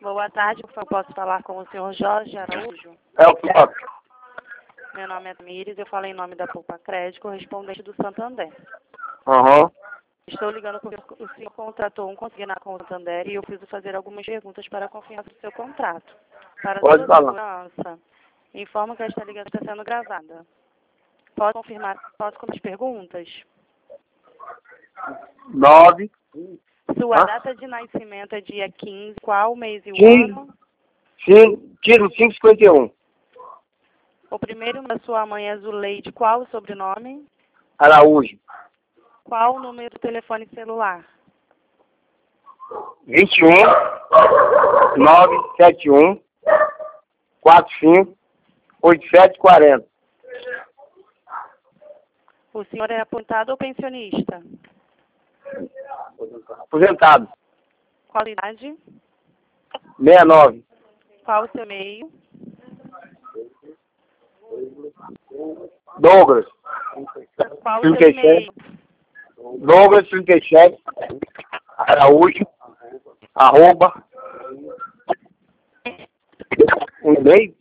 Boa tarde, por favor, posso falar com o senhor Jorge Araújo? É o próprio. Meu nome é Tamires, eu falo em nome da Poupa Crédito, correspondente do Santander. Aham. Estou ligando porque o senhor contratou um consignado com o Santander e eu preciso fazer algumas perguntas para confirmar o seu contrato. Para Pode sua falar. segurança, informo que esta ligação está sendo gravada. Posso confirmar as perguntas? 9. Sua data de nascimento é dia 15, qual o mês e o 15. ano? Tiro 551. O primeiro da sua mãe é Zuleide, qual o sobrenome? Araújo. Qual o número do telefone celular? 21 971 45 8740. O senhor é aposentado ou pensionista? Aposentado. Qual a idade? 69. Qual o seu e-mail? Douglas. Qual o seu 37. e-mail? Douglas 37. Araújo. Arroba. Um e-mail.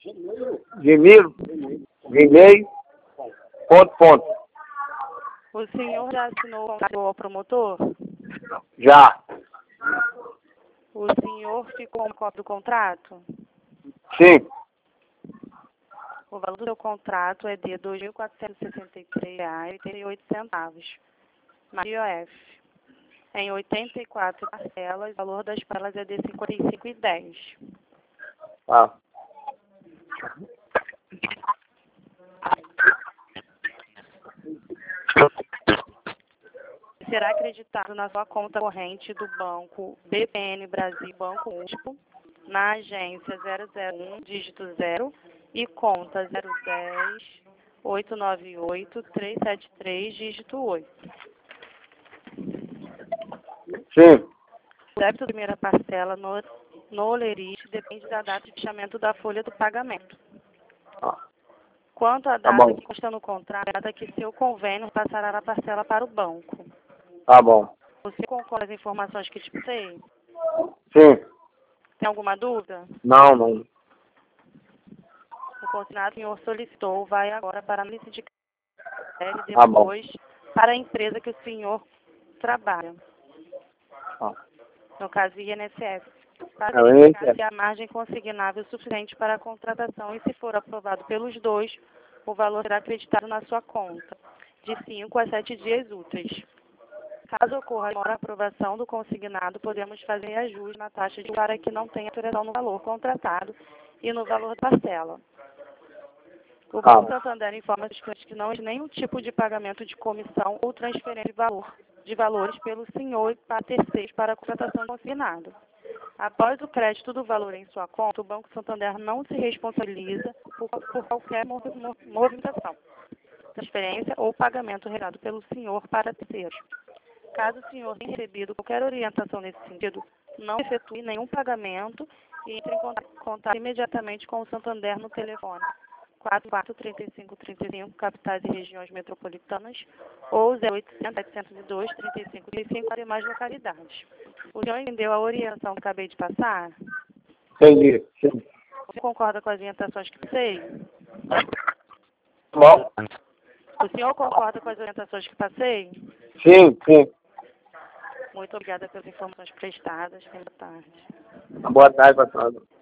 Gmail. Ponto. O senhor já assinou o contrato ao promotor? Já. O senhor ficou com cópia do contrato? Sim. O valor do seu contrato é de R$ 2.463,88, mais IOF. Em 84 parcelas, o valor das parcelas é de R$ 55,10. Ah. Será acreditado na sua conta corrente do banco BPN Brasil Banco Único, na agência 001, dígito 0, e conta 010 898 373, dígito 8. Sim. O débito da primeira parcela no Olerite depende da data de fechamento da folha do pagamento. Quanto à data que consta no contrato, é a data que seu convênio passará a parcela para o banco. Tá bom. Você concorda com as informações que te passei? Sim. Tem alguma dúvida? Não. O consignado que o senhor solicitou vai agora para a análise de crédito e Tá bom. depois para a empresa que o senhor trabalha. No caso, INSS. Para verificar se a margem consignável é suficiente para a contratação e, se for aprovado pelos dois, o valor será acreditado na sua conta, de 5 a 7 dias úteis. Caso ocorra a aprovação do consignado, podemos fazer ajuste na taxa de para que não tenha alteração no valor contratado e no valor da parcela. O Banco Santander informa aos clientes que não existe nenhum tipo de pagamento de comissão ou transferência de valores pelo senhor para terceiros para a contratação do consignado. Após o crédito do valor em sua conta, o Banco Santander não se responsabiliza por qualquer movimentação, transferência ou pagamento realizado pelo senhor para terceiros. Caso o senhor tenha recebido qualquer orientação nesse sentido, não efetue nenhum pagamento e entre em contato imediatamente com o Santander no telefone 443535, capitais e regiões metropolitanas, ou 0800 702 3535 para demais localidades. O senhor entendeu a orientação que acabei de passar? Entendi. Sim. Você concorda com as orientações que passei? Bom. O senhor concorda com as orientações que passei? Sim. Muito obrigada pelas informações prestadas. Boa tarde. Boa tarde, patrão.